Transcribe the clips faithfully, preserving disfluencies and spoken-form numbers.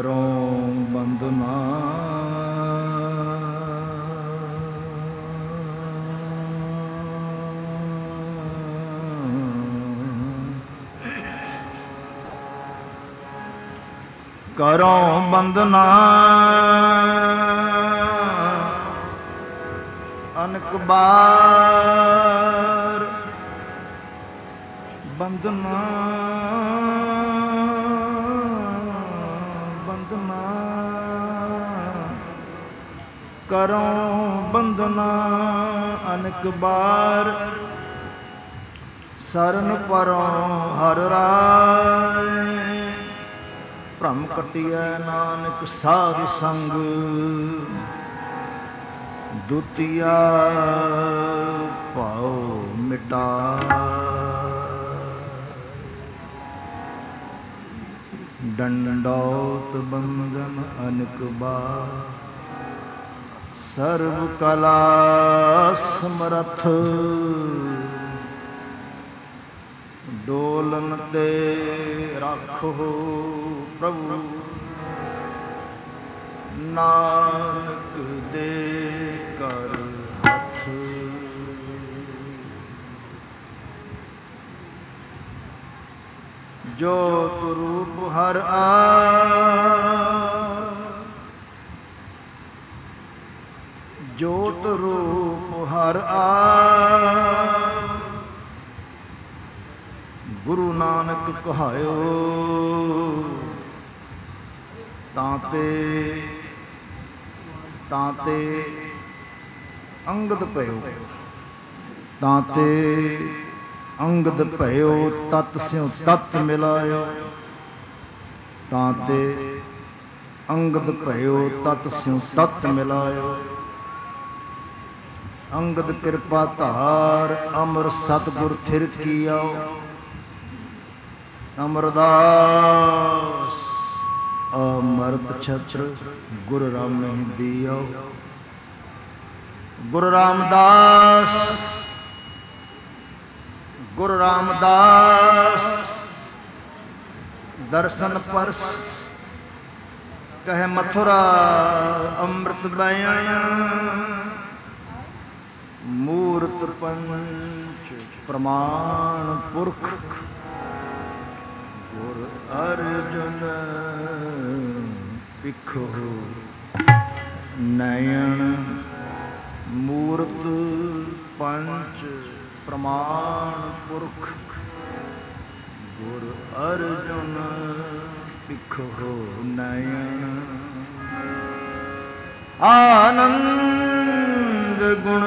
ਕਰੋ ਬੰਦਨਾ ਕਰੋ ਬੰਦਨਾ ਅਨਕ ਬਾਰ ਬੰਦਨਾ ਬੰਦਨਾ ਕਰੋ ਬੰਦਨਾ ਅਨਕ ਬਾਰ ਸਰਨ ਪਰੋ ਹਰ ਰਾਏ ਭ੍ਰਮ ਕਟਿਐ ਨਾਨਕ ਸਾਧ ਸੰਗ ਦੁਤੀਆ ਭਾਉ ਮਿਟਾ ਡੰਡੌਤ ਬੰਧਨ ਅਨਕ ਬਾਰ ਸਰਬ ਕਲਾ ਸਮਰਥ ਡੋਲਨ ਤੇ ਰੱਖੋ ਪ੍ਰਭੂ ਨਾਨਕ ਦੇ ਕਰ ਹੱਥ ਜੋਤ ਰੂਪ ਹਰ ਆ ਜੋਤ ਰੂਪ ਹਰ ਆ ਗੁਰੂ ਨਾਨਕ ਕਹਾਇਓ ਤਾਂ ਤੇ ਤਾਂ ਤੇ ਅੰਗਦ ਭਇਓ ਤਾਂ ਤੇ ਅੰਗਦ ਭਇਓ ਤਤ ਸਿਉ ਤਤ ਮਿਲਾਇਓ ਤਾਂ ਤੇ ਅੰਗਦ ਭਇਓ ਤਤ ਸਿਉ ਤਤ ਮਿਲਾਇਓ ਅੰਗਦ ਕਿਰਪਾ ਧਾਰ ਅਮਰ ਸਤਿਗੁਰ ਥਿਰ ਕੀਆਓ ਅਮਰਦਾਸ ਅਮਰਤ ਛਤਰ ਗੁਰ ਰਾਮਹਿ ਦਿਓ ਗੁਰੂ ਰਾਮਦਾਸ ਗੁਰੂ ਰਾਮਦਾਸ ਦਰਸ਼ਨ ਪਰਸ ਕਹੇ ਮਥੁਰਾ ਅੰਮ੍ਰਿਤ ਬਯਾਇਆ ਮੂਰਤ ਪੰਚ ਪ੍ਰਮਾਣ ਪੁਰਖ ਗੁਰ ਅਰਜੁਨ ਪਿਖੋ ਨਯਨ ਮੂਰਤ ਪੰਚ ਪ੍ਰਮਾਣ ਪੁਰਖ ਗੁਰ ਅਰਜੁਨ ਪਿਖੋ ਨਯਨ ਆਨੰਦ ਗੁਣ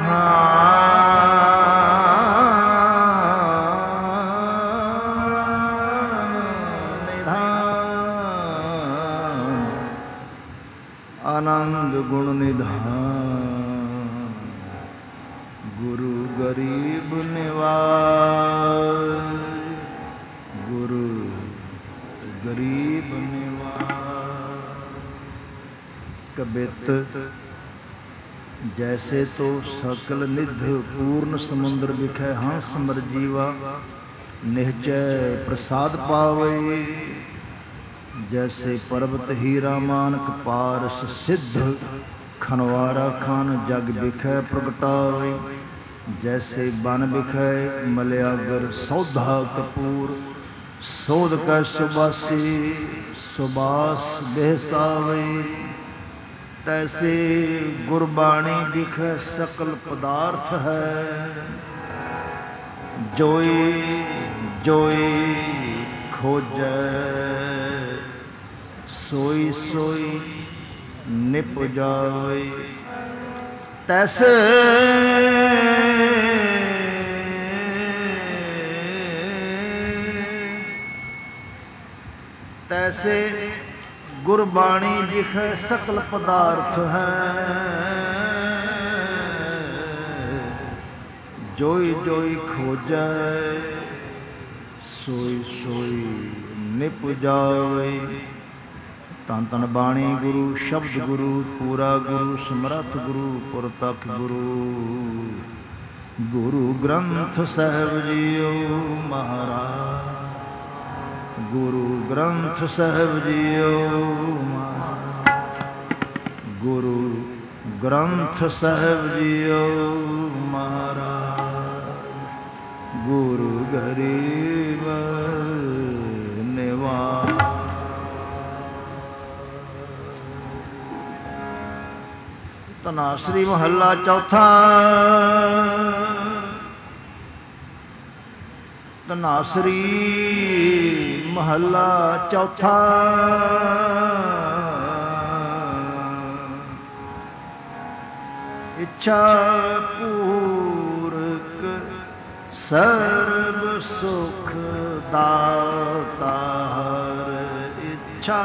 ਨਿਧਾਨ ਆਨੰਦ ਗੁਣ ਨਿਧਾਨ ਗੁਰੂ ਗਰੀਬ ਨਿਵਾਜ ਗੁਰੂ ਗਰੀਬ ਨਿਵਾਜ ਕਬਿਤ ਜੈਸੇ ਤੋ ਸਕਲ ਨਿਧ ਪੂਰਨ ਸਮੁੰਦਰ ਵਿਖੇ ਹੰਸ ਮਰ ਜੀਵਾ ਨਿਹਚੈ ਪ੍ਰਸਾਦ ਪਾਵੇ ਜੈਸੇ ਪਰਬਤ ਹੀਰਾ ਮਾਨਕ ਪਾਰਸ ਸਿੱਧ ਖਨਵਾਰਾ ਖਾਨ ਜਗ ਵਿਖੇ ਪ੍ਰਗਟਾਵੇ ਜੈਸੇ ਬਨ ਵਿਖੇ ਮਲਿਆਗਰ ਸੌਧਾ ਕਪੂਰ ਸੋਧ ਕੈ ਸੁਬਾਸੀ ਸੁਬਾਸ ਬਹਿਸਾਵੇ ਤੈਸੇ ਗੁਰਬਾਣੀ ਵਿਖੇ ਸਕਲ ਪਦਾਰਥ ਹੈ ਜੋਈ ਜੋਈ ਖੋਜੈ ਸੋਈ ਸੋਈ ਨਿਪਜਾਏ ਤੈਸੇ ਤੈਸੇ ਗੁਰਬਾਣੀ ਵਿਖੇ ਸਕਲ ਪਦਾਰਥ ਹੈ ਜੋਈ ਜੋਈ ਖੋਜੈ ਸੋਈ ਸੋਈ ਨਿਪਜਾਏ ਧੰਨ ਧੰਨ ਬਾਣੀ ਗੁਰੂ ਸ਼ਬਦ ਗੁਰੂ ਪੂਰਾ ਗੁਰੂ ਸਮਰੱਥ ਗੁਰੂ ਪੁਰਤਖ ਗੁਰੂ ਗੁਰੂ ਗ੍ਰੰਥ ਸਾਹਿਬ ਜੀਓ ਮਹਾਰਾਜ ਗੁਰੂ ਗ੍ਰੰਥ ਸਾਹਿਬ ਜੀਓ ਗੁਰੂ ਗ੍ਰੰਥ ਸਾਹਿਬ ਜੀਓ ਮਹਾਰਾਜ ਗੁਰੂ ਗਰੀਬ ਨਿਵਾਜ। ਧਨਾਸਰੀ ਮਹੱਲਾ ਚੌਥਾ। ਧਨਾਸਰੀ ਮਹੱਲਾ ਚੌਥਾ। ਇੱਛਾ ਪੂਰਕ ਸਰਬ ਸੁਖ ਦਾਤਾਰ। ਇੱਛਾ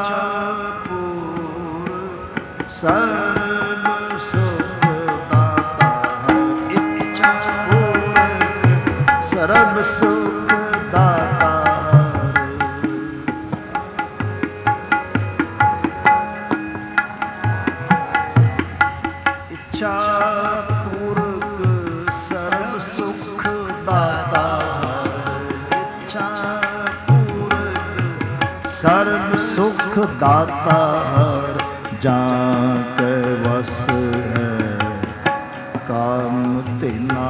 ਪੂਰਕ ਸਰਬ ਸੁਖ ਦਾਤਾਰ। ਇੱਛਾ ਪੂਰਕ ਸਰਬ ਸੁਖ ਦਾਤਾਰ। ਇੱਛਾ ਪੂਰਕ ਸਰਬ ਸੁਖ ਦਾਤਾਰ। ਇੱਛਾ ਪੂਰਕ ਸਰਬ ਸੁਖ ਦਾਤਾਰ। ਜਾਂ ਕੈ ਵਸ ਹੈ ਕਾਮ ਤਿਨਾ।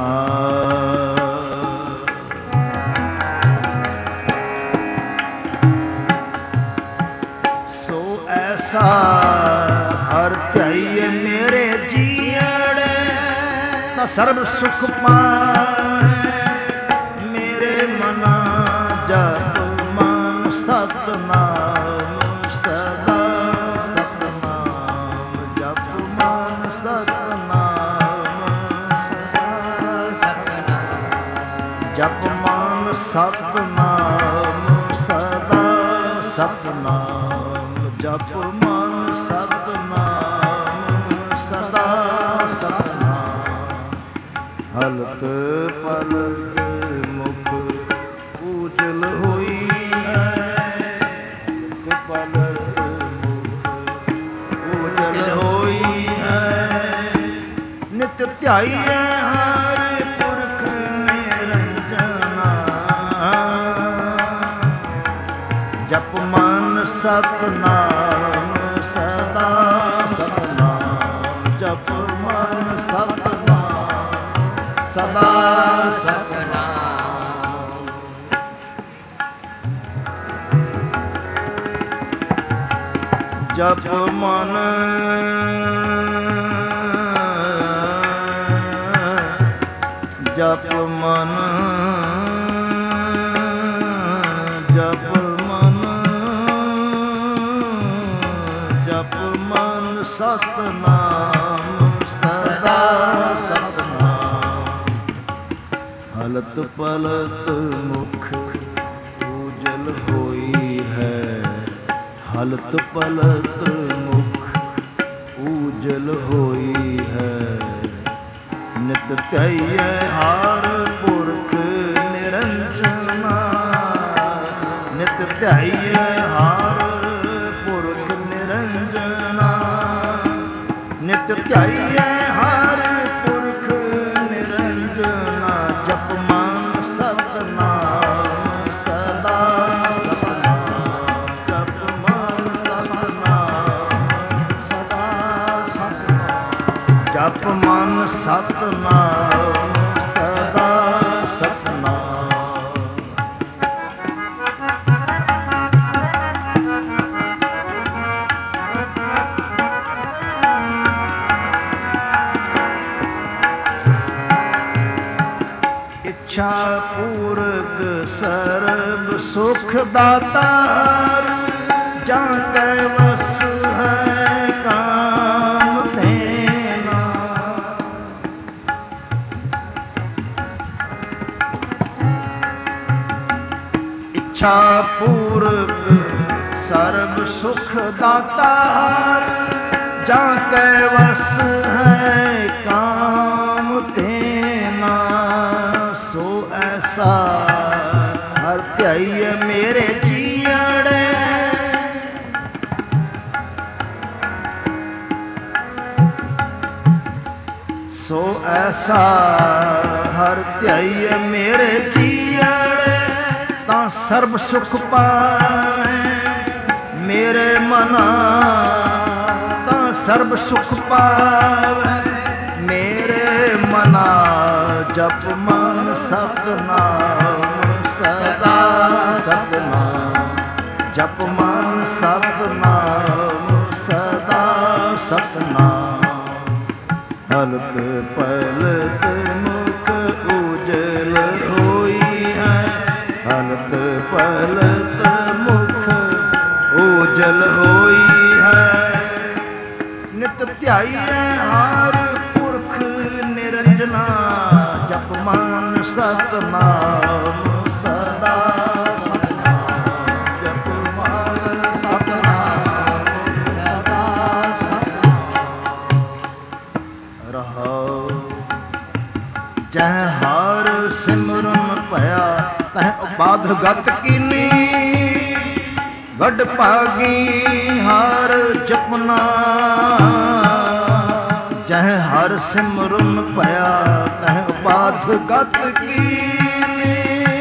ਸੋ ਐਸਾ ਹਰ ਧਿਆਈਏ ਮੇਰੇ ਜੀਅੜੇ ਤਾਂ ਸਰਬ ਸੁਖ ਪਾਏ। ਮੇਰੇ ਮਨਾ ਜਪ ਮਨ ਸਤਨਾਮ ਸਦਾ ਸਤਨਾਮ ਜਪ ਮਨ ਸਤਨਾਮ ਸਦਾ ਸਤਨਾਮ ਜਪ ਮਨ ਸਤਨਾਮ ਸਦਾ ਸਤਨਾਮ ਜਪ ਮਨ ਸਤਨਾਮ ਸਦਾ ਸਤਨਾਮ। ਹਲਤ ਪਲਤ ਮੁਖ ਉਜਲ ਹੋਈ ਹੈ। ਪਲਤ ਮੁਖ ਉਜਲ ਹੋਈ ਹੈ। ਨਿਤ ਧਿਆਈਐ ਹਰਿ ਪੁਰਖ ਨਿਰੰਜਨਾ। ਜਪ ਮਨ ਸਤਨਾਮ ਸਦਾ ਸਤਨਾਮ ਜਪ ਮਨ ਸਤਨਾਮ ਸਦਾ ਸਤਨਾਮ। ਜਪ ਮਨ ਜਪ ਮਨ ਜਪ ਜਪ ਮਨ ਸਤਨਾਮ ਸਦਾ ਸਤਨਾਮ। ਹਲਤ ਪਲਤ ਮੁਖ ਉਜਲ ਹੋਈ ਹੈ। ਹਲਤ ਪਲਤ ਮੁਖ ਉਜਲ ਹੋਈ ਹੈ। ਨਿਤ ਧਿਆਈਐ ਹਰ ਪੁਰਖ ਨਿਰੰਜਨਾ। ਨਿਤ ਧਿਆਈਐ ਹਰ ਪੁਰਖ ਨਿਰੰਜਨਾ। ਨਿਤ ਧਿਆਈਐ ਹਰ ਪੁਰਖ ਨਿਰੰਜਨਾ। ਜਪ ਮਨ ਸਤਨਾਮ ਸਦਾ ਸਤਨਾਮ ਜਪ ਮਨ ਸਤਨਾਮ ਸਦਾ ਸਤਨਾਮ ਜਪ ਮਨ ਸਤਨਾਮ ਸਦਾ ਸਤਨਾਮ। ਇੱਛਾ ਪੂਰਕ ਸਰਬ ਸੁਖ ਦਾਤਾਰ। ਜਾਂ ਕੈ ਵਸ ਹੈ ਕਾਮ ਧੇਨਾ। ਇੱਛਾ ਪੂਰਕ ਸਰਬ ਸੁਖ ਦਾਤਾਰ। ਜਾਂ ਕੈ ਵਸ ਹੈ ਕਾਮ ਧੇਨਾ। ਸੋ ਐਸਾ ਹਰ ਧਿਆਈਐ ਮੇਰੇ ਜੀਅੜੇ ਸੋ ਐਸਾ ਹਰ ਧਿਆਈਐ ਮੇਰੇ ਜੀਅੜੇ। ਤਾਂ ਤਾਂ ਸਰਬ ਸੁਖ ਪਾਵੇ ਮੇਰੇ ਮਨਾ, ਤਾਂ ਸਰਬ ਸੁਖ ਪਾਵੇ ਮੇਰੇ ਮਨਾ। ਜਪ ਮਨ ਸਤਨਾਮ ਸਦਾ ਸਤਨਾਮ, ਜਪ ਮਨ ਸਤਨਾਮ ਸਦਾ ਸਤਨਾਮ। ਹਲਤ ਪਲਤ ਮੁਖ ਉਜਲ ਹੋਈ ਹੈ, ਹਲਤ ਪਲਤ ਮੁਖ ਉਜਲ ਹੋਈ ਹੈ। ਨਿਤ ਧਿਆਈਐ ਹਰ ਪੁਰਖ ਨਿਰੰਜਨਾ, ਜਪ ਮਨ ਸਤਨਾਮ ਸਦਾ ਸਤਨਾਮ, ਜਪ ਮਨ ਸਤਨਾਮ ਸਦਾ ਸਤਨਾਮ। ਰਹਾਉ ਜਹ ਹਰ ਸਿਮਰਨ ਭਇਆ ਤਹ ਉਪਾਧ ਗਤ ਕੀਨੀ, ਵੱਡ ਭਾਗੀ ਹਰ ਜਪਨਾ। ਜਹ ਹਰ ਸਿਮਰਨ ਭਇਆ ਤਹ ਉਪਾਧ ਗਤ ਕੀਨੀ,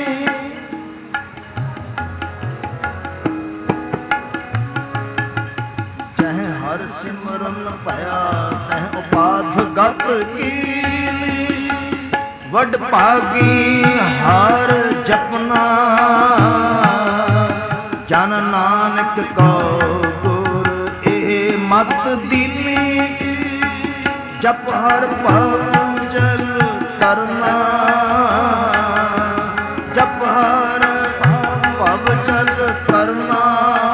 ਜਹ ਹਰ ਸਿਮਰਨ ਭਇਆ ਤਹ ਉਪਾਧ ਗਤ ਕੀਨੀ। ਵੱਡ ਭਾਗੀ ਹਰ ਜਪਨਾ, ਜਨ ਨਾਨਕ ਕੋ ਗੁਰ ਇਹ ਮਤ ਦੀਨੀ। ਜਪ ਹਰ ਭਉ ਜਲ ਤਰਨਾ, ਜਪ ਹਰ ਭਵ ਜਲ ਤਰਨਾ।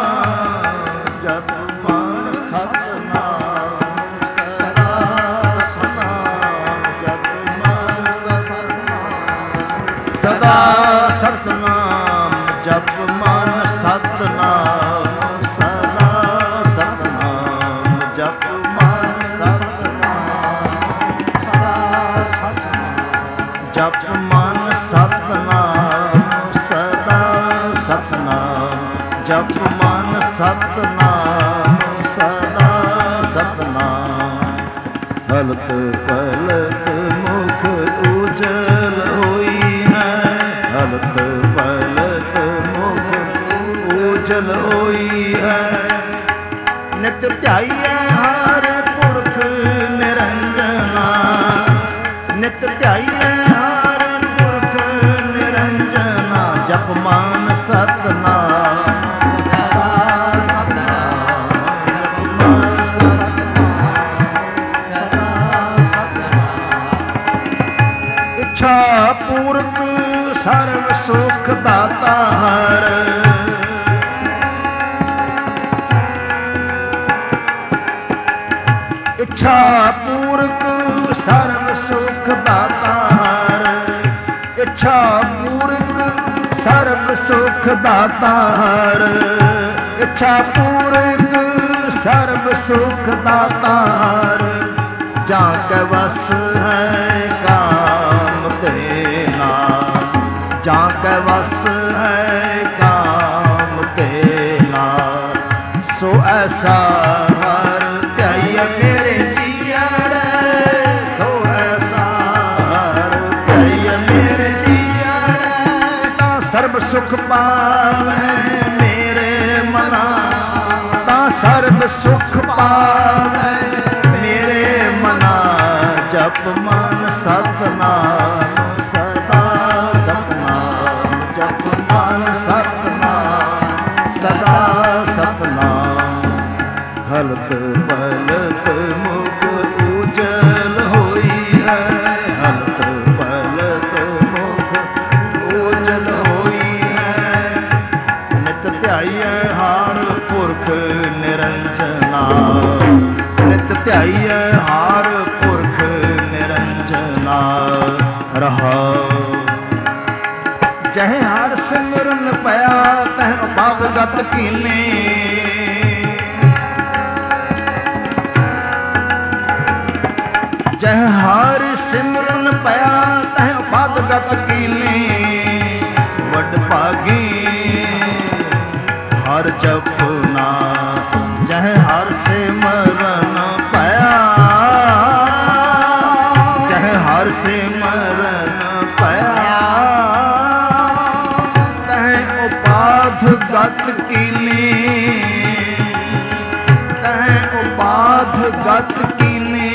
ਜਪ ਮਨ ਸਤਨਾਮ ਸਦਾ ਸਤਨਾਮ, ਜਪ ਮਨ ਸਤਨਾਮ ਸਦਾ ਸਤਨਾਮ, ਜਪ ਮਨ ਸਤਨਾਮ ਸਦਾ ਸਤਨਾਮ, ਜਪ ਮਨ ਸਤਨਾਮ ਸਦਾ ਸਤਨਾਮ, ਜਪ ਮਨ ਸਤਨਾਮ ਸਦਾ ਸਤਨਾਮ, ਜਪ ਮਨ ਸਤਨਾਮ ਸਦਾ ਸਤਨਾਮ। ਹਲਤ ਪਲਤ ਮੁਖ ਉਜਲ ਹੋਈ ਹੈ, ਹਲਤ ਪਲਤ ਮੁਖ ਉਜਲ ਹੋਈ ਹੈ। ਨਿਤ ਧਿਆਈਐ ਹਰ ਪੁਰਖ ਨਿਰੰਜਨਾ, ਨਿਤ ਧਿਆਈਐ ਹਰ ਪੁਰਖ ਨਿਰੰਜਨਾ। ਜਪ ਮਨ ਸਤਨਾਮ ਸਦਾ ਸਤਨਾਮ, ਜਪ ਮਨ ਸਤਨਾਮ ਸਦਾ ਸਤਨਾਮ। ਇੱਛਾ ਪੂਰਕ ਸਰਬ ਸੁਖ ਦਾਤਾ ਹਰ, ਇੱਛਾ ਪੂਰਕ ਸਰਬ ਸੁਖ ਦਾਤਾ ਹਰ, ਇੱਛਾ ਪੂਰਕ ਸਰਬ ਸੁਖ ਦਾਤਾ ਹਰ। ਇੱਛਾ ਪੂਰਕ ਸਰਬ ਸੁਖ ਦਾਤਾ ਹਰ, ਜਾਂ ਕੈ ਵਸ ਹੈ ਕਾਮ ਤੇ ਨਾਮ, ਜਾਂ ਕੈ ਵਸ ਹੈ ਕਾਮ ਤੇ ਨਾਮ। ਸੋ ਐਸਾ ਹਰ ਧਿਆਈਐ ਮੇਰੇ ਜੀਆ ਰੇ, ਸੋ ਐਸਾ ਹਰ ਧਿਆਈਐ ਮੇਰੇ ਜੀਆ ਰੇ। ਤਾਂ ਸਰਬ ਸੁਖ ਪਾਵੈ ਮੇਰੇ ਮਨਾ, ਤਾਂ ਸਰਬ ਸੁਖ ਪਾਵੈ ਮੇਰੇ ਮਨਾ। ਜਪ ਮਨ ਸਤਨਾਮ ਸਦਾ ਸਤਨਾਮ, ਜਪ ਮਨ ਸਤਨਾਮ ਸਦਾ ਸਤਨਾਮ। ਹਲਤ ਪਲਤ ਮੁਖ ਉਜਲ ਹੋਈ ਹੈ, ਹਲਤ ਪਲਤ ਮੁਖ ਉਜਲ ਹੋਈ ਹੈ। ਨਿਤ ਧਿਆਈਐ ਹਰ ਪੁਰਖ ਨਿਰੰਜਨਾ, ਨਿਤ ਧਿਆਈਐ ਹਰ ਪੁਰਖ ਨਿਰੰਜਨਾ। ਰਹਾਉ ਜਹ ਹਰ ਸਿਮਰਨ ਭਇਆ ਤਹ ਉਪਾਧ ਗਤ ਕੀਨੀ, ਜਹ ਹਰ ਸਿਮਰਨ ਭਇਆ ਤਹ ਉਪਾਧ ਗਤ ਕੀਨੀ। ਵੱਡ ਭਾਗੀ ਹਰ ਜਪਨਾ, ਜਹ ਹਰ ਸਿਮਰਨ ਭਇਆ, ਜਹ ਹਰ ਸਿਮਰਨ ਭਇਆ ਤਹ ਗਤ ਕੀਨੇ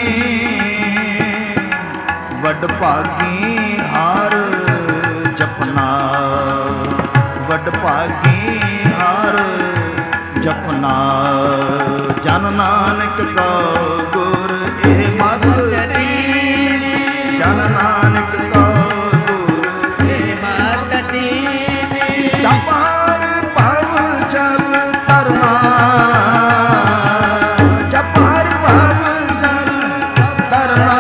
ਵੱਡ ਭਾਗੀ ਹਾਰ ਜਪਨਾ ਵੱਡ ਭਾਗੀ ਹਾਰ ਜਪਨਾ ਜਨ ਨਾਨਕ ਕਉ ਗੁਰ ਇਹ ਮਤ ਦੀਨੀ ਜਨ ਨਾਨਕ ਕਉ ਗੁਰ ਇਹ ਮਤ ਦੀਨੀ ਜਪ ਹਰ ਭਵ ਜਲ ਤਰਨਾ ਜਪ ਹਰ ਭਵ ਜਲ ਤਰਨਾ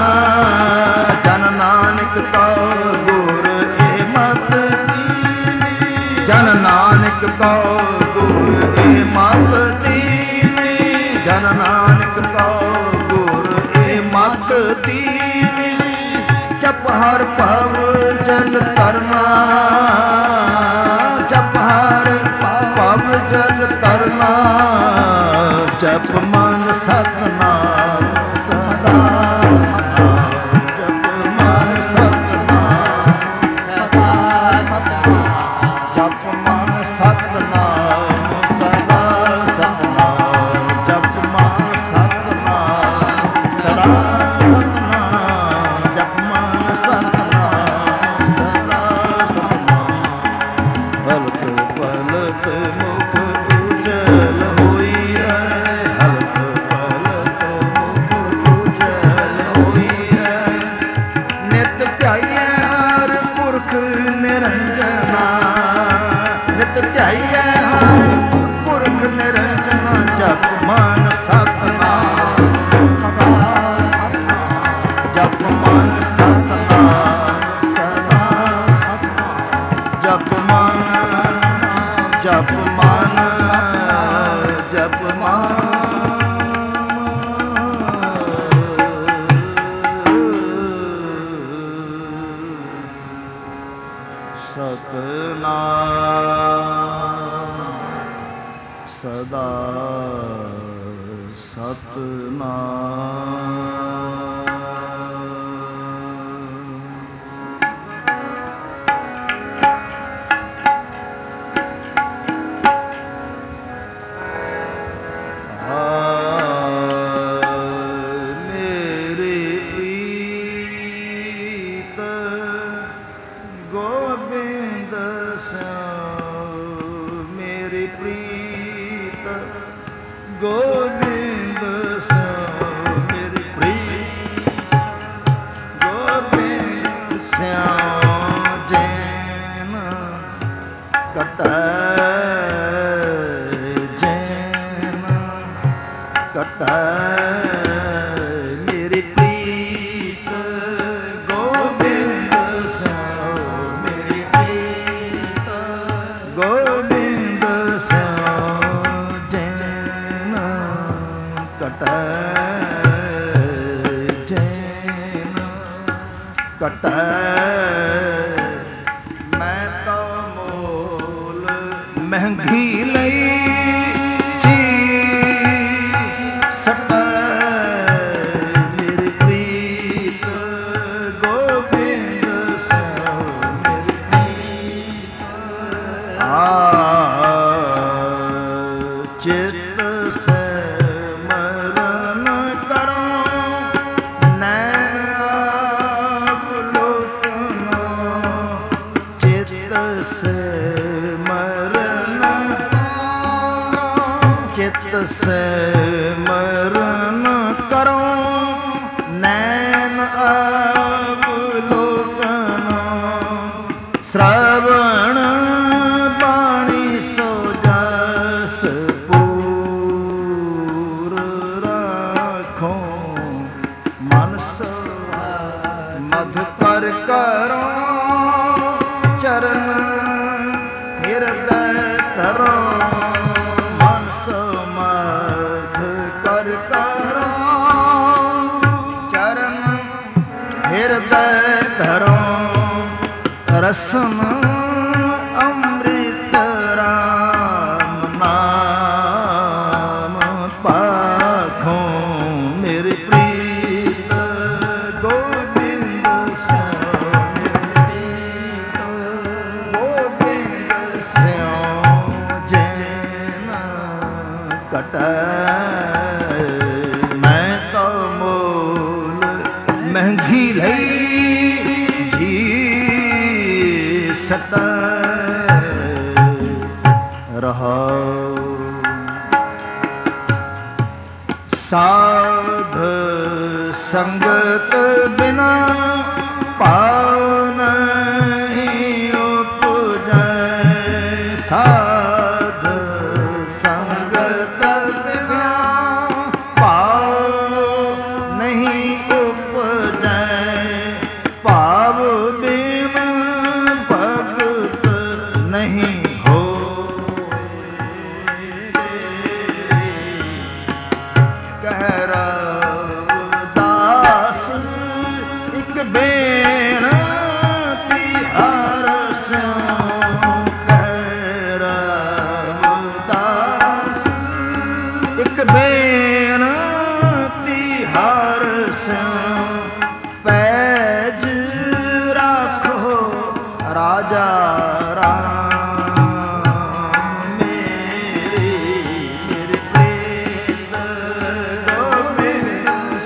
ਜਨ ਨਾਨਕ ਕਉ ਗੁਰ ਇਹ ਮਤ ਦੀਨੀ ਜਨ ਨਾਨਕ ਕਉ ਗੁਰ ਇਹ ਮਤ ਦੀਨੀ ਜਨ ਨਾਨਕ ਕਉ ਗੁਰ ਇਹ ਮਤ ਦੀਨੀ ਜਪ ਹਰ ਭਵ ਜਲ ਤਰਨਾ ਜਪ ਹਰ ਭਵ ਜਲ ਤਰਨਾ ਜਪ ਮਨ ਸਤਨਾਮ ਸਦਾ ਸਤਨਾਮ ਜਪ ਮਨ ਸਤਨਾਮ ਸਦਾ ਸਤਨਾਮ ਜਪ ਮਨ ਸਤਨਾਮ ਸਦਾ ਸਤਨਾਮ ਜਪ ਮਨ ਸਤਨਾਮ ਸਦਾ ਸਤਨਾਮ ਜਪ ਮਨ ਸਤਨਾਮ ਸਦਾ ਸਤਨਾਮ ਹਲਕ ਪਲਕ ਮੁਖ ਉਜਲ ਹੋਈ ਹੈ ਹਲਕ ਪਲਕ ਮੁਖ ਉਜਲ ਹੋਈ ਹੈ ਨਿਤ ਧਿਆਈਐ ਹਰ ਪੁਰਖ ਨਿਰੰਜਨਾ ਨਿਤ ਧਿਆਈਐ ਹਰ ਪੁਰਖ ਨਿਰੰਜਨਾ ਜਪ ਮਨ ਸਤਨਾਮ ਸਦਾ ਸਤਨਾਮ ਜਪ ਮਨ ਸਤਨਾਮ ਸਦਾ ਸਤਨਾਮ ਜਪ ਮਨ ਜਪ ਮਨ ਜਪ ਮਨ ਸਤਨਾਮ ਸਦਾ ਗੋਬਿੰਦ ਸਿਉ ਮੇਰੀ ਪ੍ਰੀਤ ਗੋਬਿੰਦ ਸਿਉ ਜੈਨ ਕਟੈ ਜੈਨ ਕਟੈ ਮੇਰੀ ਪ੍ਰੀਤ ਗੋਬਿੰਦ ਸਿਉ ਮੇਰੀ ਪ੍ਰੀਤ ਗੋਬਿੰਦ ਸਿਉ ਕਟੈ ਜੈਨ ਕਟੈ ਮੈਂ ਤਾਂ ਮੋਲ ਮਹਿੰਗੀ ਲਈ ਚੀਜ਼ ਸਟੈ ਮੇਰੀ ਪ੍ਰੀਤ ਗੋਬਿੰਦ ਸਿਉ ਮੇਰੀ ਪ੍ਰੀਤ ਆ ਚਿਤ ਚਿਤ ਸਿਮਰਨ ਕਰੋ ਨੈਣ ਅਵਲੋਕਨ ਸ਼੍ਰਵਣ ਬਾਣੀ ਸੋ ਜਸ ਪੂਰ ਰਾਖੋ ਮਨ ਸੋ ਮਧ ਕਰ ਕਰੋ ਚਰਨ ਹਿਰਦੈ ਧਰੋ ਸਮਧ ਕਰ ਕਰੋ ਚਰਨ ਹਿਰਦੈ ਧਰੋ ਰਸਮ ਅੰਮ੍ਰਿਤ ਰਾਮ ਨਾਮ ਪਾਖੋ ਮੇਰੀ ਪ੍ਰੀਤ ਗੋਬਿੰਦ ਸਿਉ ਮੇਰੀ ਪ੍ਰੀਤ ਗੋਬਿੰਦ ਸਿਉ ਜੈਨ ਕਟੈ ਸਤ ਰਹਾਉ। ਸਾਧ ਸੰਗਤ ਬਿਨਾ ਭਾਵ ਨਹੀਂ ਉਪਜੈ। ਸਾਧ ਸੰਗਤ ਬਿਨਾ ਭਾਵ ਨਹੀਂ ਉਪਜੈ। ਭਾਵ ਬਿਨ ਭਗਤ ਨਹੀਂ ਹੋਏ। ਕਹਿ ਰਵਿਦਾਸ ਇੱਕ ਬੇਨਤੀ ਹਰਿ ਸਿਉ। ਕਹਿ ਰਵਿਦਾਸ ਇੱਕ ਬੇਨਤੀ ਹਰਿ ਸਿਉ। ਪੈਜ ਰਾਖੋ ਰਾਜਾ ਰਾਮ ਮੇਰੀ। ਮੇਰੇ ਪ੍ਰੀਤ ਗੋਬਿੰਦ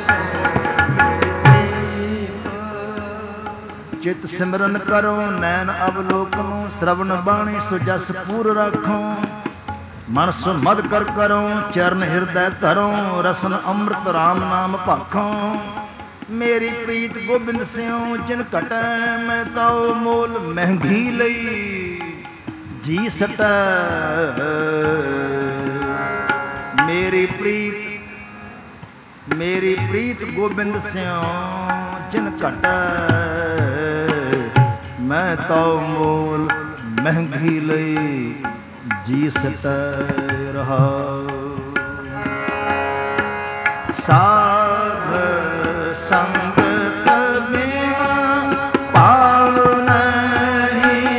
ਚਿਤ ਸਿਮਰਨ ਕਰੋ ਨੈਣ ਅਵਲੋਕਨੋ। ਸ਼ਰਵਣ ਬਾਣੀ ਸੋ ਜਸ ਪੂਰ ਰਾਖੋ। ਮਨ ਸੋ ਮਦ ਕਰ ਕਰੋ ਚਰਨ ਹਿਰਦੈ ਧਰੋ। ਰਸਨ ਅੰਮ੍ਰਿਤ ਰਾਮ ਨਾਮ ਭਾਖੋ। ਮੇਰੀ ਪ੍ਰੀਤ ਗੋਬਿੰਦ ਸਿਉ ਜਿਨ ਘਟੈ। ਮੈਂ ਤਾਉ ਮੋਲ ਮਹਿੰਗੀ ਲਈ ਜੀ ਸਟੈ। ਮੇਰੀ ਪ੍ਰੀਤ ਮੇਰੀ ਪ੍ਰੀਤ ਗੋਬਿੰਦ ਸਿਉ ਜਿਨ ਘਟੈ। ਮੈਂ ਤਾਉ ਮੋਲ ਮਹਿੰਗੀ ਲਈ ਜੀ ਸਟੈ ਰਹਾਉ। ਸਾਧ ਸੰਗਤ ਬਿਨਾ ਭਾਵ ਨਹੀਂ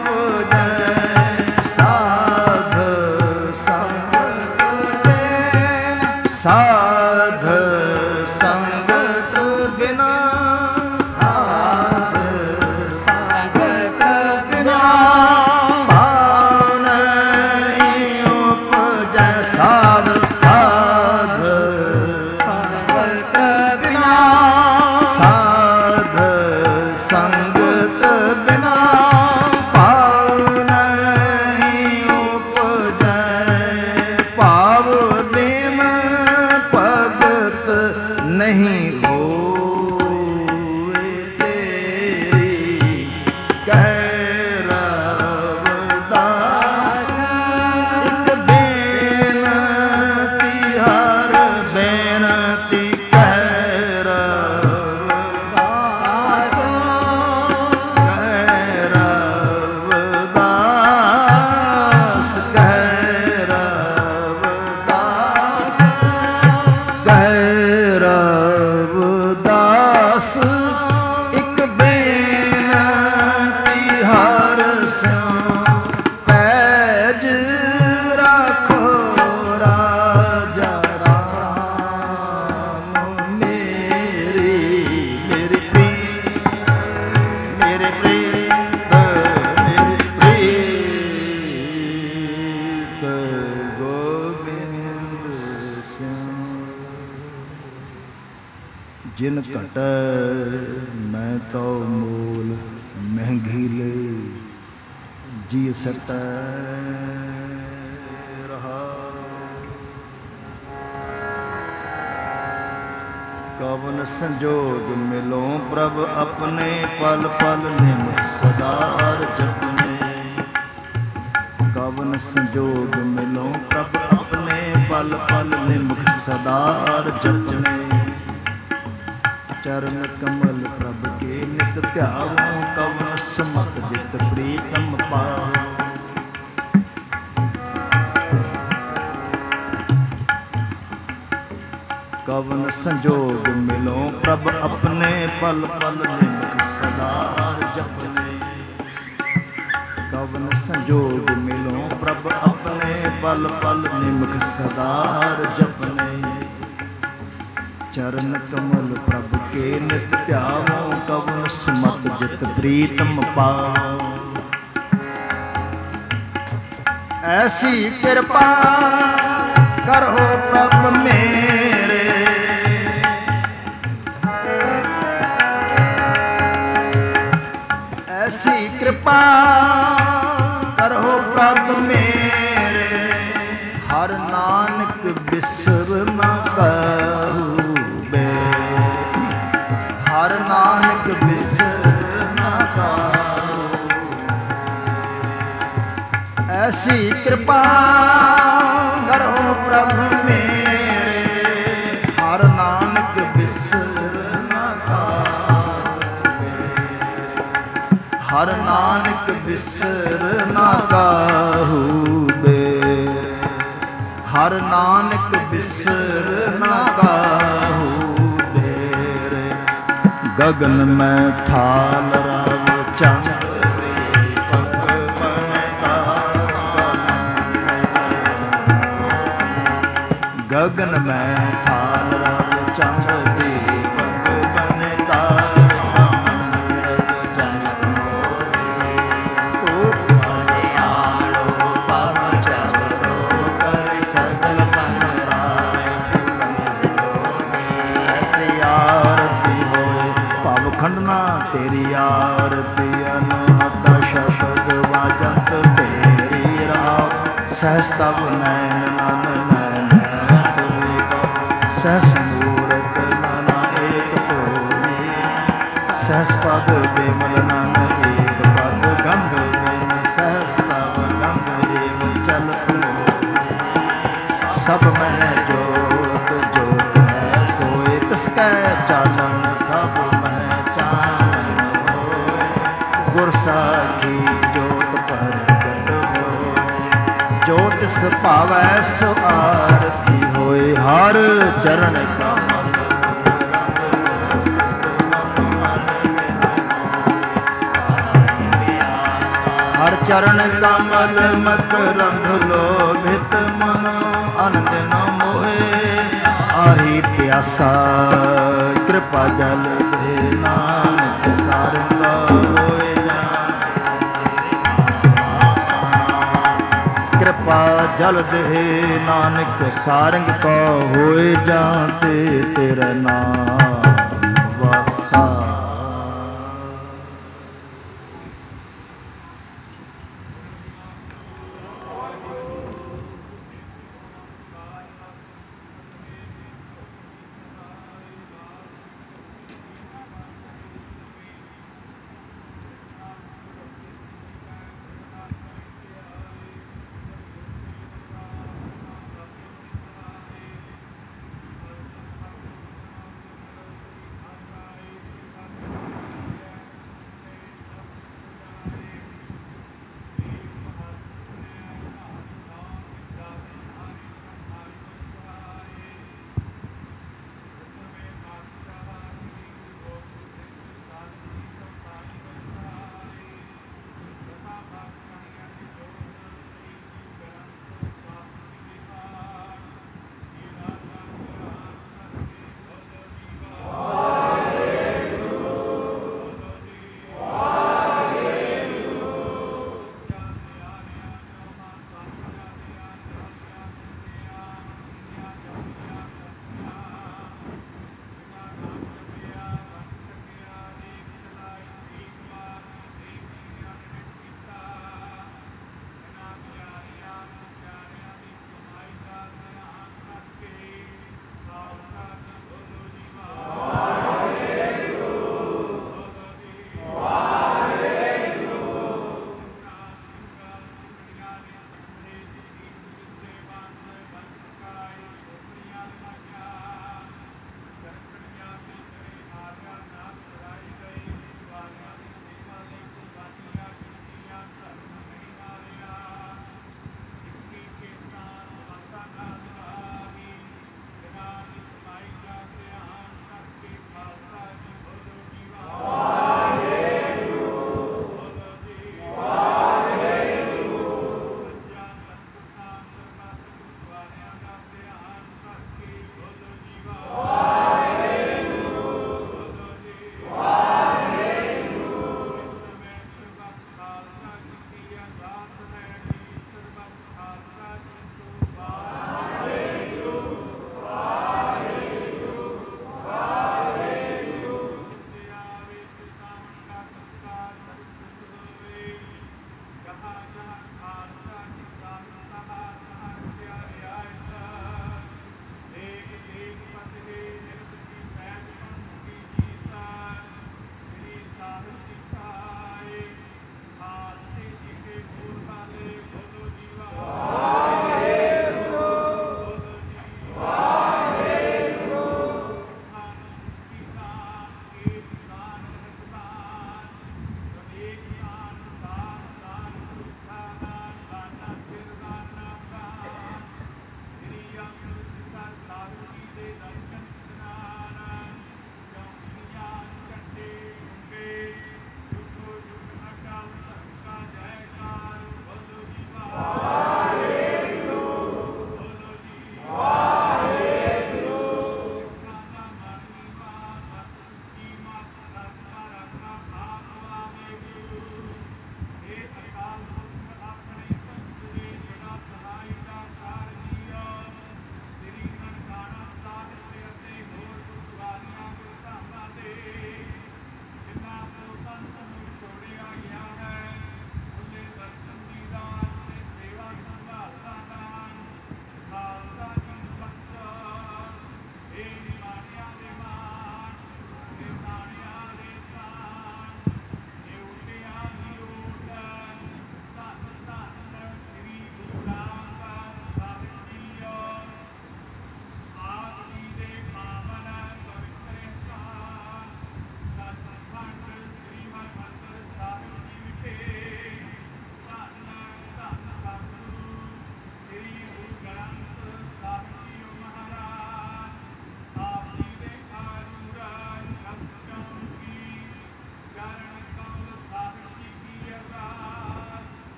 ਉਪਜੈ। ਸਾਧ ਸੰਗਤ ਬਿਨਾ ਸਾਧ ਸੰਗਤ ਬਿਨਾ ਸਾਧ ਸੰਗਤ ਬਿਨਾ ਭਾਵ ਨਹੀਂ ਉਪਜੈ। ਸਾਧ ਸਾਧ ਸਾਧ ਸੰਗਤ ਬਿਨਾ ਭਾਵ ਨਹੀਂ ਉਪਜੈ। ਭਾਵ ਬਿਨ ਭਗਤ ਨਹੀਂ ਹੋਏ ਤੇਰੀ। ਕਹਿ ਰਵਿਦਾਸ ਇੱਕ ਬੇਨਤੀ ਹਰਿ ਬੇਨਤੀ। ਕਹਿ ਰਵਿਦਾਸ ਕਹਿ ਰਵਿਦਾਸ ਕਹਿ ਰਵਿਦਾਸ ਕਹਿ ਰਵਿਦਾਸ ਇੱਕ ਬੇਨਤੀ ਹਰਿ ਸਿਉ। ਪੈਜ ਰਾਖੋ ਰਾਜਾ ਰਾਮ ਮੇਰੀ। ਮੇਰੇ ਪ੍ਰੀਤ ਮੇਰੇ ਪ੍ਰੀਤ ਮੇਰੇ ਪ੍ਰੀਤ ਗੋਬਿੰਦ ਸਿਉ। ਜਿਨ ਘਟੈ ਮੈਂ ਤਾਉ ਮੋਲ ਮਹਿੰਗੀ ਲਈ ਜੀ ਸਟੈ ਰਹਾਉ। ਕਵਨ ਸੰਜੋਗ ਮਿਲੋ ਪ੍ਰਭ ਆਪਣੇ। ਪਲ ਪਲ ਨਿਮਖ ਸਦਾ ਹਰਿ ਜਪਨੇ। ਕਵਨ ਸੰਜੋਗ ਮਿਲੋ ਪ੍ਰਭ ਆਪਣੇ। ਪਲ ਪਲ ਨਿਮਖ ਸਦਾ ਹਰਿ ਜਪਨੇ। ਚਰਨ ਕਮਲ ਪ੍ਰਭ ਕੇ ਨਿਤ ਧਿਆਵੋ। ਕਵਨ ਸਮਤ ਜਿਤ ਪ੍ਰੀਤਮ ਪਾਵੋ। ਕਵਨ ਸੰਜੋਗ ਮਿਲੋ ਪ੍ਰਭ ਆਪਣੇ। ਪਲ ਪਲ ਨਿਮਖ ਸਦਾ ਹਰਿ ਜਪਨੇ। ਕਵਨ ਸੰਜੋਗ ਮਿਲੋ ਪ੍ਰਭ ਆਪਣੇ। ਪਲ ਪਲ ਨਿਮਖ ਸਦਾ ਹਰਿ ਜਪਨੇ। ਚਰਨ ਕਮਲ ਪ੍ਰਭ ਕੇ ਨਿਤ ਧਿਆਵੋ। ਕਵਨ ਸਮਤ ਜਿਤ ਪ੍ਰੀਤਮ ਪਾਵੋ। ਐਸੀ ਕਿਰਪਾ ਕਰੋ ਪ੍ਰਭ ਮੇਰੇ। ਐਸੀ ਕਿਰਪਾ बिसर न कहू बे। हर नानक बिसर न कहू। ऐसी कृपा करो प्रभु मेरे, हर नानक बिसर न कहू बे। हर नानक बिसर न कहू बे। हर नानक बिसर न कहू बेर। गगन में थाल रव चंद दीपक बन तारा। गगन में थाल रव चंद दीपक बन तारा। खंडना तेरी आरती अनहद शब्द वाजत तेरी राह। सहस तब नैन नन नैन सहस मूरत नाना एक तोरी। सहस पद बेमल नन एक पद गंध बिन सहस तब गंध एव चलत मोरी। सब में जोत जोत है सोए तिसकै चाचन। सब गुर साखी जोत प्रगट होए। जो तिस पावै सो आरती होए। हर चरण का हर चरण कमल मकरंद लोभित मन। आनंद न मोहे आही प्यासा। कृपा जल दे नानक सारंगा होए जाए। कृपा जल दे नानक सारंग का होए जाते। तेरा नाम वासा।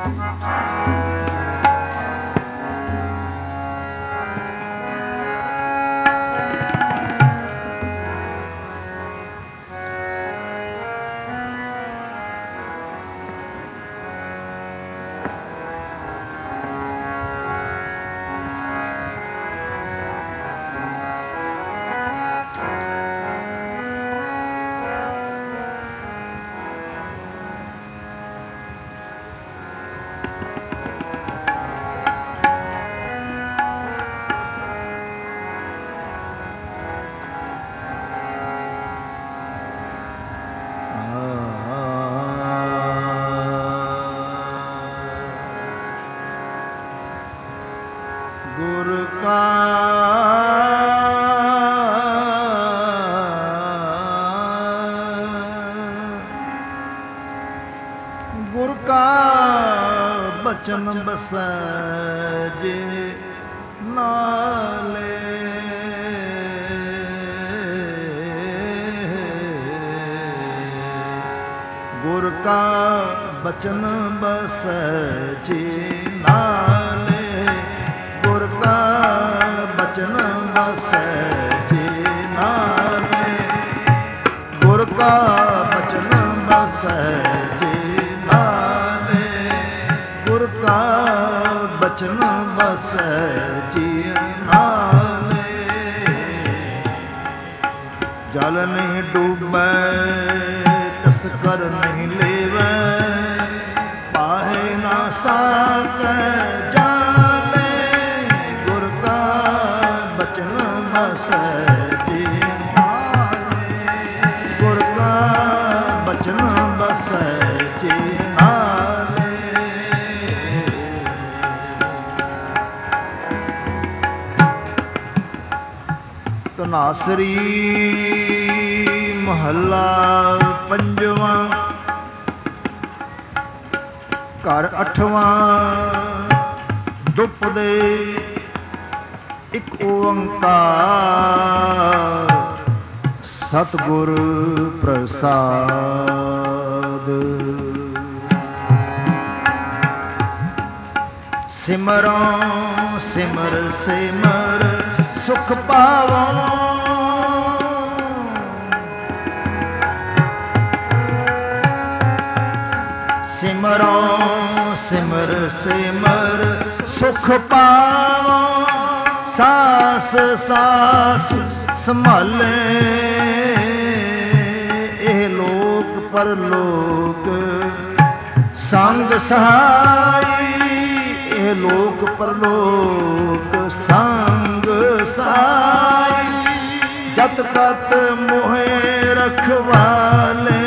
ਗੁਰ ਕਾ ਬਚਨ ਬਸੈ ਜੇ ਨਾਲੇ, ਗੁਰ ਕਾ ਬਚਨ ਬਸੈ ਜੇ ਨਾਲੇ, ਗੁਰ ਕਾ ਬਚਨ ਬਸੈ ਜੇ ਨਾਲੇ, ਗੁਰ ਕਾ ਬਚਨ ਬਸੈ ਜੇ ਨਾਲੇ, ਗੁਰ ਕਾ ਬਚਨ ਬਸੈ ਜੀ ਨਾਲੇ। ਜਲ ਨਹੀਂ ਡੂਬੈ ਤਿਸ ਕਰ ਨਹੀਂ ਲੇਵੈ, ਪਾਹੇ ਨਾ ਸਾਕੈ ਜਾਲੇ, ਗੁਰ ਕਾ ਬਚਨ ਬਸੈ ਜੀ ਨਾਲੇ, ਗੁਰ ਕਾ ਬਚਨ ਬਸੈ ਜੀ ਨਾਲੇ। ਧਨਾਸਰੀ ਮਹੱਲਾ ਪੰਜਵਾਂ, ਘਰ ਅਠਵਾਂ, ਦੁਪਦੇ ਇੱਕ ਓੰਕਾਰ, ਸਤਿਗੁਰ ਪ੍ਰਸਾਦ। ਸਿਮਰਾਂ ਸਿਮਰ ਸਿਮਰ ਸੁਖ ਪਾਵਾਂ, ਸਿਮਰਾਂ ਸਿਮਰ ਸਿਮਰ ਸੁਖ ਪਾਵਾਂ, ਸਾਸ ਸਾਸ ਸੰਭਾਲੇ, ਇਹ ਲੋਕ ਪਰਲੋਕ ਸੰਗ ਸਹਾਈ, ਇਹ ਲੋਕ ਪਰਲੋਕ ਸੰਗ ਸਹਾਈ। ਜਤ ਤਤ ਮੋਹਿ ਰਖਵਾਲੇ,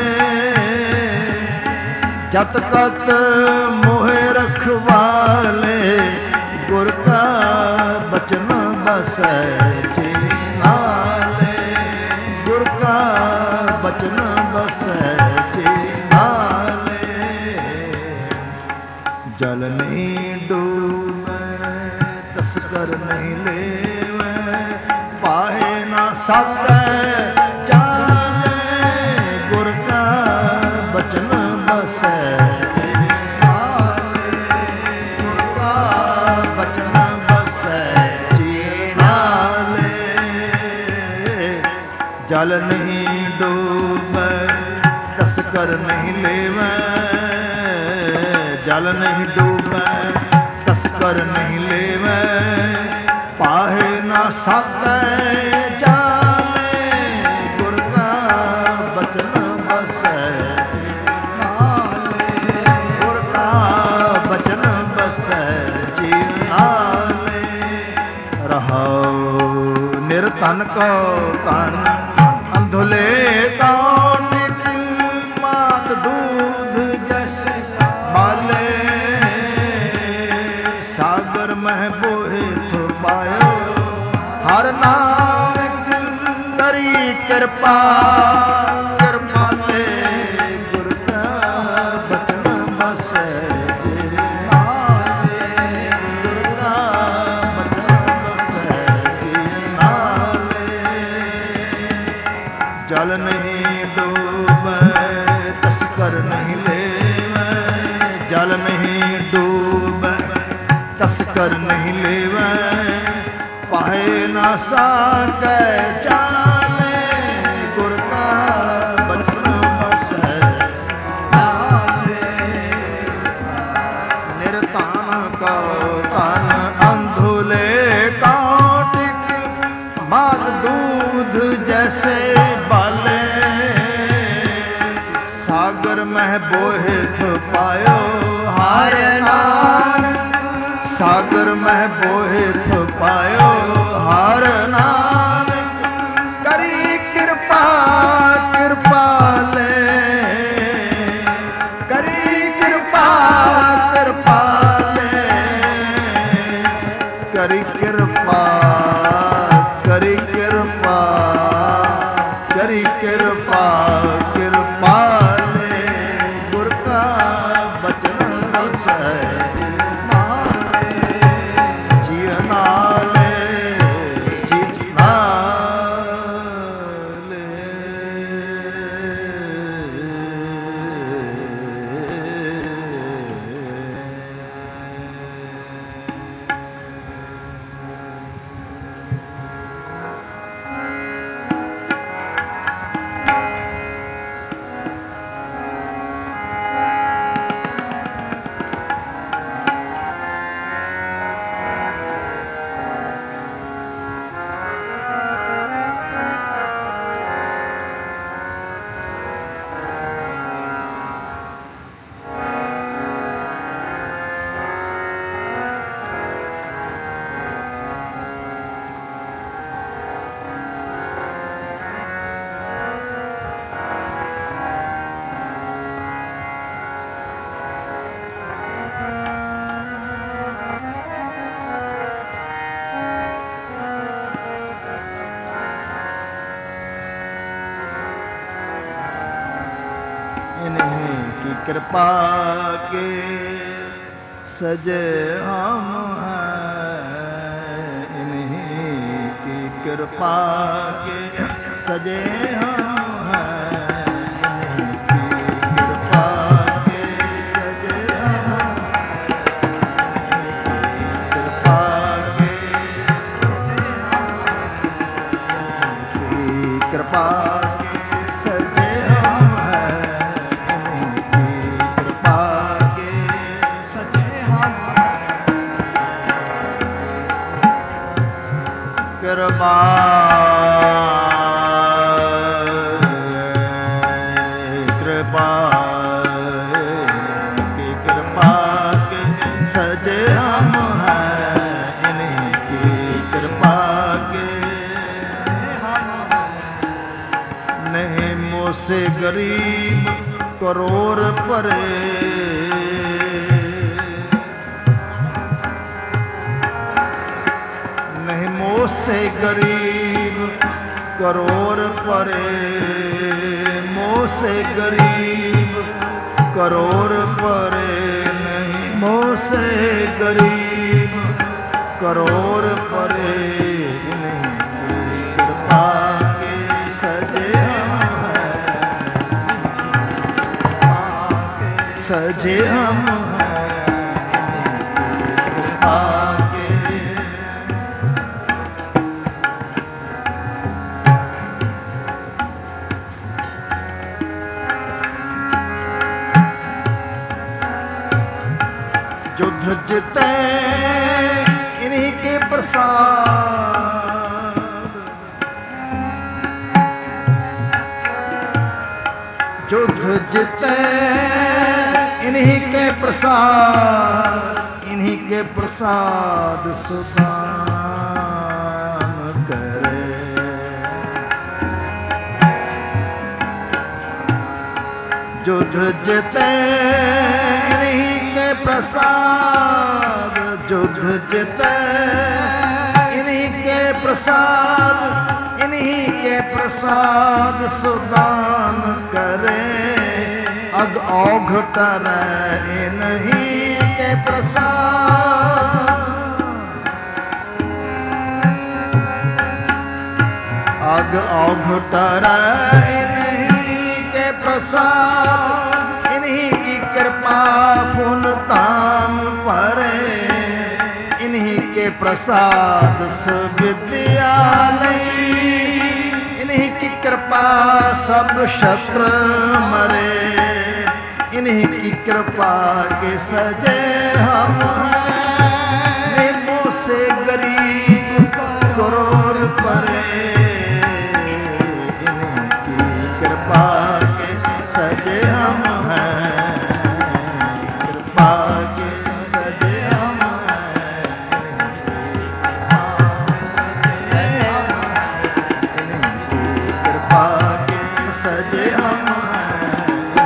ਜਤ ਤਤ ਮੋਹਿ ਰਖਵਾਲੇ, ਗੁਰ ਕਾ ਬਚਨ ਬਸੈ ਜੀ ਨਾਲੇ, ਗੁਰ ਕਾ ਬਚਨ ਬਸੈ ਜੀ ਨਾਲੇ। ਜਲ ਨਹੀਂ ਡੂਬੈ ਤਿਸ ਕਰ ਨਹੀਂ ਲੇਵੈ, ਪਾਹੇ ਨਾ ਸਾਕੈ ਜਾਲੇ, ਗੁਰ ਕਾ ਬਚਨ ਬਸੈ ਜੀ ਨਾਲੇ, ਗੁਰ ਕਾ ਬਚਨ ਬਸੈ ਜੀ ਨਾਲੇ। ਜਲ ਨਹੀਂ ਡੂਬੈ ਤਿਸ ਕਰ ਨਹੀਂ ਲੇਵੈ, ਜਲ ਨਹੀਂ ਡੂਬੈ ਤਿਸ ਕਰ ਨਹੀਂ ਲੇਵੈ, ਪਾਹੇ ਨਾ ਸਾਕੈ ਜਾਲੇ, ਗੁਰ ਕਾ ਬਚਨ ਬਸੈ ਜੀ ਨਾਲੇ, ਗੁਰ ਕਾ ਬਚਨ ਬਸੈ ਜੀ ਨਾਲੇ। ਰਹਾਉ ਨਿਰਧਨ ਕੋ ਧਨ ਅੰਧੁਲੇ ਕਉ ਟਿਕ, ਮਾਤ ਦੂਧ ਜਸ ਮਾਲੇ, ਸਾਗਰ ਮਹਿ ਬੋਹਿ ਥੁ ਪਾਇਓ, ਹਰ ਨਾਨਕ ਕਰੀ ਕਿਰਪਾ ਕਿਰਪਾਲੇ, ਗੁਰ ਕਾ ਬਚਨ ਬਸੈ ਜੀ ਨਾਲੇ, ਗੁਰ ਕਾ ਬਚਨ ਬਸੈ ਜੀ ਨਾਲੇ। ਜਲ ਨਹੀਂ ਡੂਬੈ ਤਿਸ ਕਰ ਨਹੀਂ ਲੇਵੈ, ਜਲ ਨਹੀਂ कर नहीं लेवे, पाए ना साकै चाले, गुर का बचन बसै नाले। निर्धन को तन अंधुले काटिक, माद दूध जैसे बाले, सागर मह बोहित पायो हार नानक, सागर मह बोहित पायो हार नानक। करी कृपा कृपाले, करी कृपा कृपाले, करी कृपा करी कृपा करी कृपा कृपाले, गुर का बचन बसै नाले, जिय नाले जिय नाले। इन्हीं की कृपा के सजे हम हैं, इन्हीं की कृपा के सजे हम हैं, इन्हीं की कृपा के सजे हम, इन्हीं की कृपा के इन्हीं की कृपा के सजे हम हैं, इन्हीं की कृपा के सजे हम हैं। कृपा कृपा की कृपा के सजे हम हैं, इन्हीं की कृपा के नहीं मोसे गरीब करोड़ परे, नहीं मोसे गरीब करोड़ परे, मोसे गरीब करोड़ परे, नहीं मोसे गरीब करोड़ परे, इन्हीं की कृपा के सजे हम हैं, सजे हम हैं, इन्हीं की कृपा के युद्ध जीते इन्हीं के प्रसाद, युद्ध जीते इन्हीं के प्रसाद, इन्हीं के प्रसाद सुदान करे। युद्ध जीते इन्हीं के प्रसाद, युद्ध जीते इन्हीं के प्रसाद, इन्हीं के प्रसाद सुदान करे। अग औघ टरै इन्हीं के प्रसाद, अग औघ टरै इन्हीं के प्रसाद, इन्हीं की कृपा फूल ताम भरे, प्रसाद सुविद्यालय, इन्हीं की कृपा सब शत्रु मरे, इन्हीं की कृपा के सजे हम हैं, मुँह से गरीब करोड़ परे, इन्हीं की कृपा के सजे हम हैं, कृपा के सजे हम हैं, इन्हीं की कृपा के सजे हम हैं,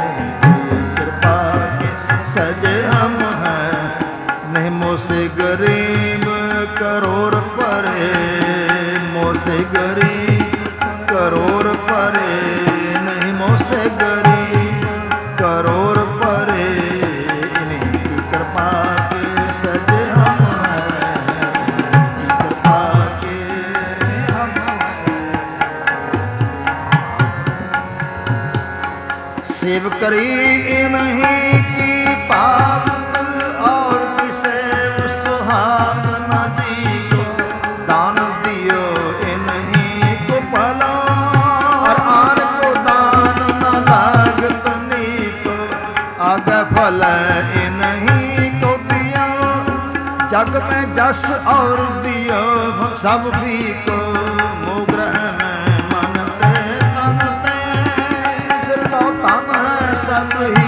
सजे हम हैं, नहीं मुँह से गरीब करोड़ परे, मुँह से गरीब करोड़ परे, नहीं मुँह से गरीब करोड़ परे, इन्हीं की कृपा के सजे हम हैं, कृपा के हम हैं। सेव करी नहीं पावत और किसेव सुहागना जी को, दान दियो इन्हीं को भला, और आन को दान न लागत नीको, आगे फल इन्हीं को दियो, जग में जस और दियो सब भी को, मोग्रह में मनते तनते, सिर तो तन है सब ही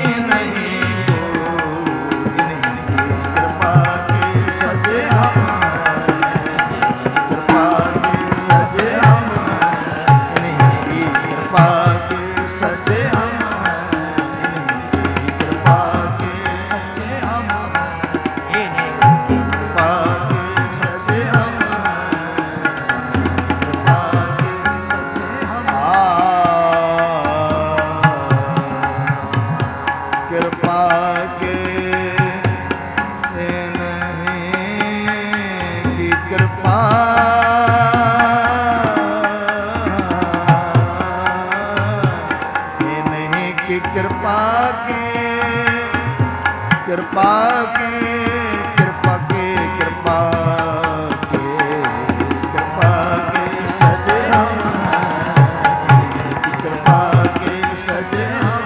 कृपा के कृपा के कृपा के कृपा के सजे हम हैं, कृपा के सजे हम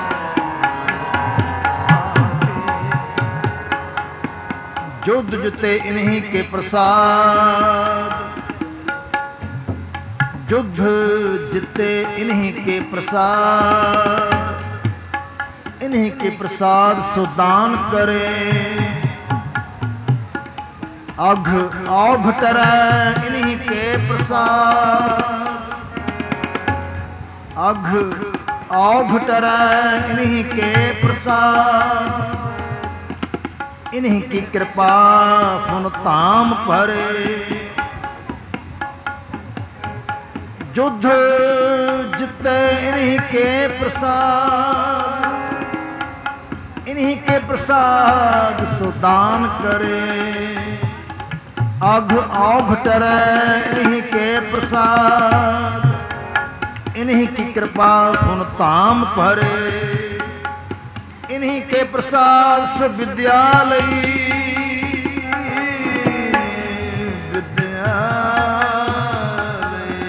हैं। युद्ध जीते इन्हीं के प्रसाद, युद्ध जीते इन्हीं के प्रसाद, इन्हीं के प्रसाद सुदान करे, अघ औघ टरै इन्हीं के प्रसाद, अघ औघ टरै इन्हीं के प्रसाद, इन्हीं की कृपा पुन ताम भरे, युद्ध जीते इन्हीं के प्रसाद, इन्हीं के प्रसाद सुदान करे, अघ औघ टरै इन्हीं के प्रसाद, इन्हीं की कृपा पुन ताम भरे, इन्हीं के प्रसाद से विद्यालय, विद्यालय,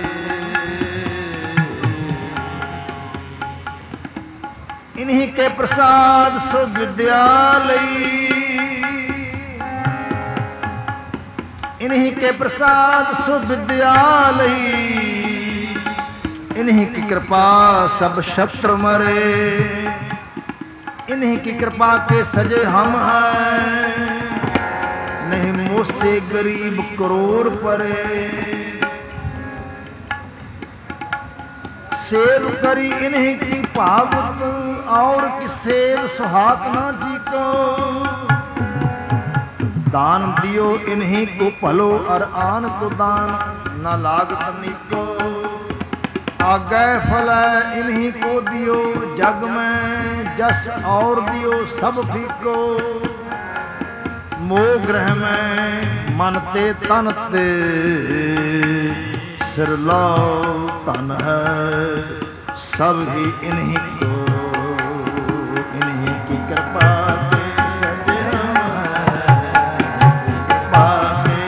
इन्हीं के प्रसाद सो विद्यालय, इन्हीं के प्रसाद सो विद्यालय, इन्हीं की कृपा सब शत्रु मरे, इन्हीं की कृपा के सजे हम हैं, नहीं मुँह से गरीब करोड़ परे, सेव करी इन्हीं की पावत और कि सेव सुहागना जी को, दान दियो इन्हीं को पलो और आन को दान न लागत निको, आगे फल इन्हीं को दियो जग में जस और दियो सब फीको, मोह ग्रह में मनते तनते, सिर लो तन है सब ही इन्हीं को, इन्हीं की कृपा के सजे हम हैं, कृपा के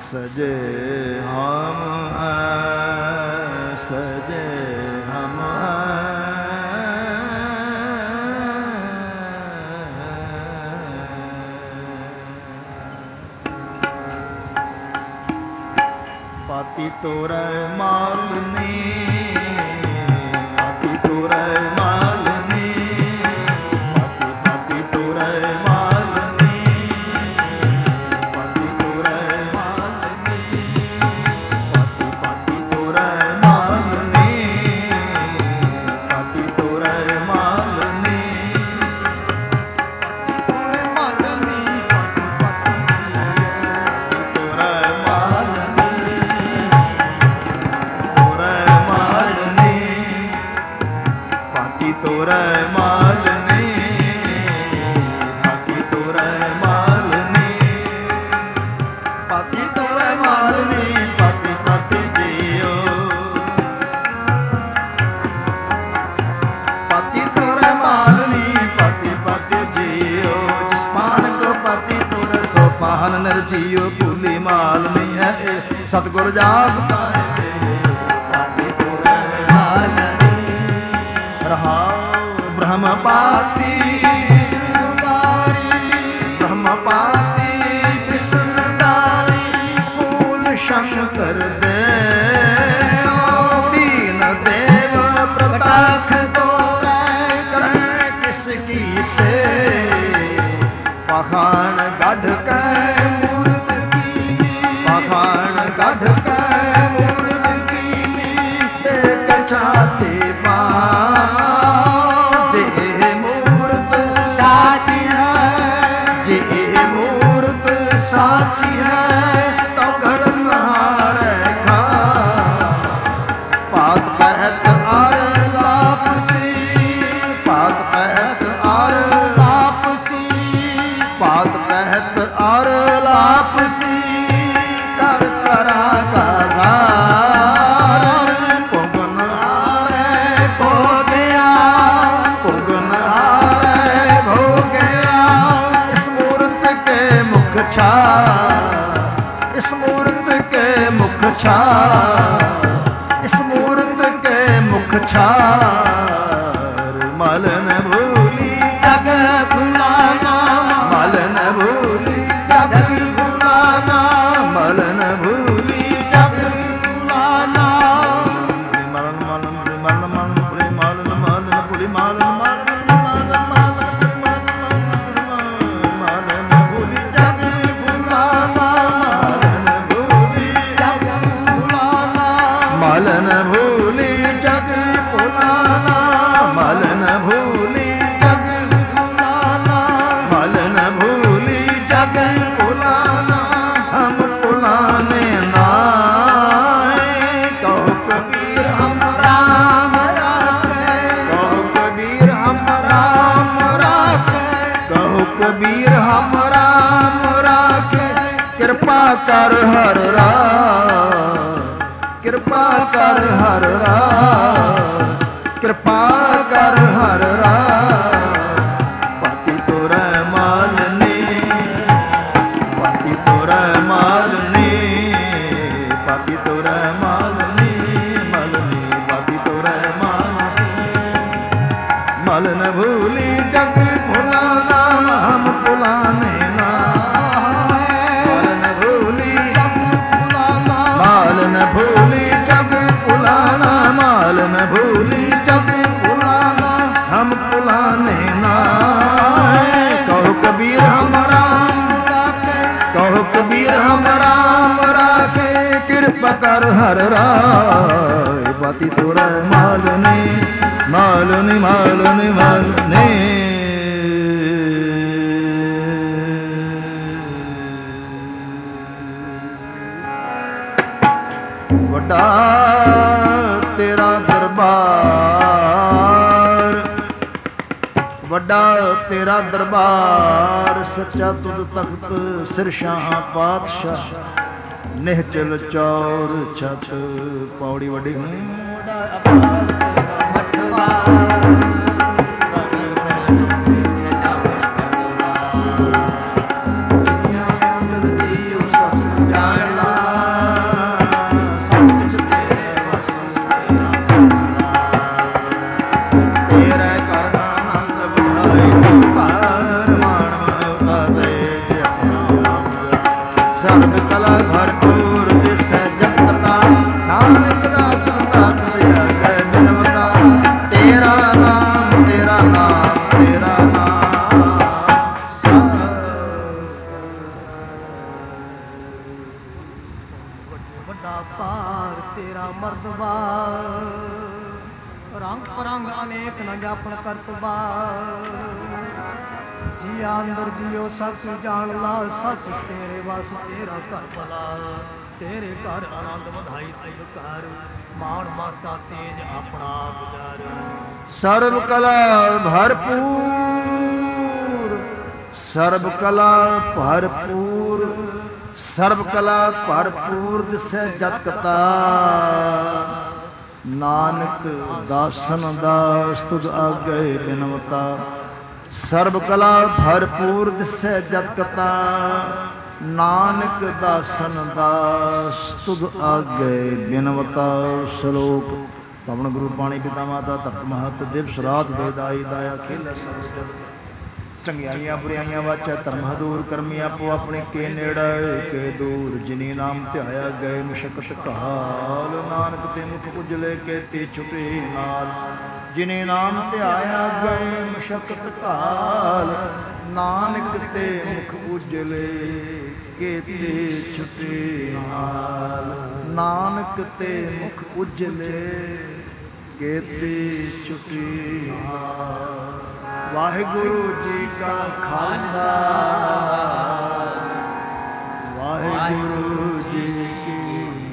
सजे हम हैं, सजे हम पाती तोरै मालनी, पाती तोरै मालनी, पाती पाती तोरै मालनी, पाती तोरै मालनी, पाती पाती तोरै मालनी, पाती तोरै मालनी, तोरै मालनी, पाती पाती तोरै मालनी, तोरै मालनी, पाती तोरै मालनी, पाती तोरै मालनी, पाती पाती जियो, पाती तोरै मालनी, पाती पाती जियो, जिस पान को पाती तोरै सो पान निर्जियो, भूली मालनी है सतगुर जात तारे दे, पाती तोरै मालनी रहा ब्रह्म पाती ब्रह्म पाती विष्णुदारी फूल शंकर दे, दीन देव प्रताख तोरै करें किसकी से, पखान गढ़ के मूर्त कीनी, पखान गढ़ के मूर्त कीनी, एक छाती पा साची है तो घड़नहार खा, पात पहत आर लापसी, पात पहत आर लापसी, पात पहत आर लापसी, कर करा का जार, पुगन आरे भोगया, पुगन आरे भोगया, इस मूर्त के मुख छा, इस मूर्त के मुख छा, इस मूर्त के मुख छार, मल न भूली जग भुलाना, मल न भूली जग भुलाना, मल न भूली जग भुलाना, मलन मलन मलन मलन भूली मलन मलन भूली मलन मलन मलन भूली जग भुलाना, मलन भूली जग भुलाना, मलन भूली जग भुलाना, हम भुलाने नाए, कहो कबीर हम राम राखे, कहो कबीर हम राम राखे, कहो कबीर हम राम राखे, कृपा कर हर राम, कृपा कर हर राम, कृपा कर हर राम, पाती तोरै मालनी, पाती तोरै मालनी, पाती तोरै मालनी, मालनी पाती तोरै मालनी, मल न भूली जग भुलाना, हम भुलाने ना, मल न भूली जग भुलाना, माल न भूली जग भुलाना, माल न भूली जग भुलाना, हम भुलाने ना, कहो कबीर हम राम राखे, कहो कबीर हम राम राखे, कृपा कर हर राय, पाती तोरै मालनी, मालनी मालनी मालनी, वड्डा तेरा दरबार, वड्डा तेरा दरबार, सच्चा तुद तख्त सिर शाह पातशाह, निहचल चौर छत पौड़ी वड्डी जान ला ਮਰਤਬਾ ਰੰਗ ਪਰੰਗ ਅਨੇਕ ਨ ਜਾਪਣ ਕਰਤਬਾ ਜੀਆ ਅੰਦਰ ਜੀਓ ਸਭ ਕੁਝ ਜਾਣ ਲਾ ਸਭ ਕੁਝ ਤੇਰੇ ਵਾਸ ਤੇਰਾ ਘਰ ਭਲਾ ਤੇਰੇ ਘਰ ਆਨੰਦ ਵਧਾਈ ਤੁਧ ਘਰ ਮਾਣ ਮਾਤਾ ਤੇਜ ਆਪਣਾ ਗੁਜ਼ਾਰ ਸਰਬ ਕਲਾ ਭਰਪੂਰ ਸਰਬ ਕਲਾ ਭਰਪੂਰ ਸਰਬ ਕਲਾ ਭਰਪੂਰ ਦਿਸੈ ਜਤ ਕਤਾ ਨਾਨਕ ਦਾਸਨ ਦਾਸ ਤੁਧ ਆਗੇ ਬਿਨਵਤਾ ਸਰਬ ਕਲਾ ਭਰਪੂਰ ਦਿਸੈ ਜਤ ਕਤਾ ਨਾਨਕ ਦਾਸਨ ਦਾਸ ਤੁਧ ਆਗੇ ਬਿਨਵਤਾ ਸ਼ਲੋਕ ਪਵਨ ਗੁਰੂ ਪਾਣੀ ਪਿਤਾ ਮਾਤਾ ਧਰਤ ਮਹਤ ਦਿਵਸ ਰਾਤ ਦੇ ਦਾਈ ਦਾਇਆ ਖੇਲਾ ਸਭ ਜਗ ਚੰਗਿਆਈਆਂ ਬੁਰਾਈਆਂ ਵਾਚੈ ਧਰਮ ਹਦੂਰ ਕਰਮੀ ਆਪੋ ਆਪਣੇ ਕੇ ਨੇੜੇ ਕੇ ਦੂਰ ਜਿਨੀ ਨਾਮ ਧਿਆਇਆ ਗਏ ਮੁਸ਼ਕਤ ਕਾਲ ਨਾਨਕ ਤੇ ਮੁਖ ਉਜਲੇ ਕੇ ਤੇ ਛੁਪੇ ਨਾਲ ਜਿਨੇ ਨਾਮ ਧਿਆਇਆ ਗਏ ਮੁਸ਼ਕਤ ਕਾਲ ਨਾਨਕ ਤੇ ਮੁਖ ਉਜਲੇ ਕੇ ਤੇ ਛੁਪੇ ਨਾਲ ਨਾਨਕ ਤੇ ਮੁਖ ਉਜਲੇ ਕੇ ਤੇ ਛੁਪੇ ਨਾਲ ਵਾਹਿਗੁਰੂ ਜੀ ਕਾ ਖਾਲਸਾ ਵਾਹਿਗੁਰੂ ਜੀ ਕੀ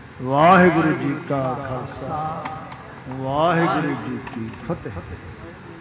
ਵਾਹਿਗੁਰੂ ਜੀ ਕਾ ਖਾਲਸਾ ਵਾਹਿਗੁਰੂ ਜੀ ਕੀ ਫਤਿਹ।